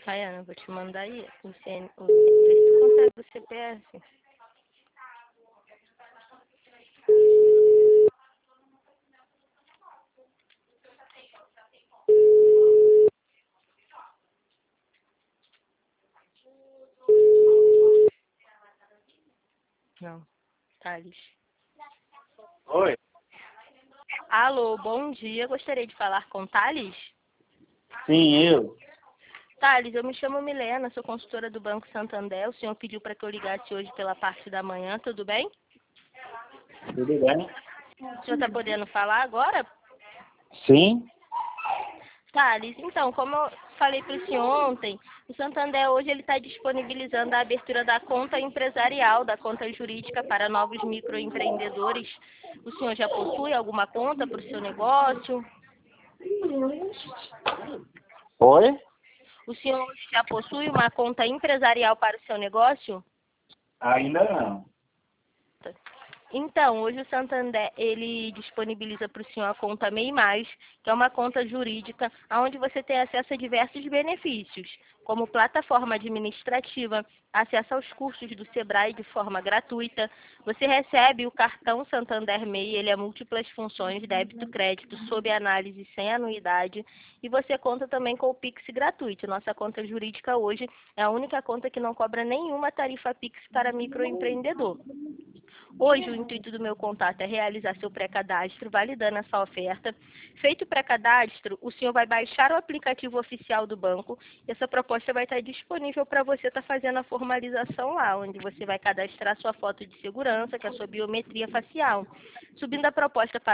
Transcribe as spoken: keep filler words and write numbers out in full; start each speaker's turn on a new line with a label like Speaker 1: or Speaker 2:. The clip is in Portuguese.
Speaker 1: Rayana, vou te mandar aí o C N, o, vê se tu consegue o C P F. Não, Thales.
Speaker 2: Oi?
Speaker 1: Alô, bom dia. Gostaria de falar com Thales?
Speaker 2: Sim, eu.
Speaker 1: Thales, eu me chamo Milena, sou consultora do Banco Santander. O senhor pediu para que eu ligasse hoje pela parte da manhã, tudo bem?
Speaker 2: Tudo bem?
Speaker 1: O senhor está podendo falar agora?
Speaker 2: Sim?
Speaker 1: Thales, então, como eu falei para o senhor ontem, o Santander hoje ele está disponibilizando a abertura da conta empresarial, da conta jurídica para novos microempreendedores. O senhor já possui alguma conta para o seu negócio?
Speaker 2: Oi?
Speaker 1: O senhor já possui uma conta empresarial para o seu negócio?
Speaker 2: Ainda não.
Speaker 1: Então, hoje o Santander, ele disponibiliza para o senhor a conta MEI Mais, que é uma conta jurídica, onde você tem acesso a diversos benefícios, como plataforma administrativa, acesso aos cursos do Sebrae de forma gratuita. Você recebe o cartão Santander MEI, ele é múltiplas funções, débito, crédito, sob análise, sem anuidade. E você conta também com o Pix gratuito. Nossa conta jurídica hoje é a única conta que não cobra nenhuma tarifa Pix para microempreendedor. Hoje, o intuito do meu contato é realizar seu pré-cadastro, validando essa oferta. Feito o pré-cadastro, o senhor vai baixar o aplicativo oficial do banco e essa proposta vai estar disponível para você estar fazendo a formalização lá, onde você vai cadastrar sua foto de segurança, que é a sua biometria facial. Subindo a proposta para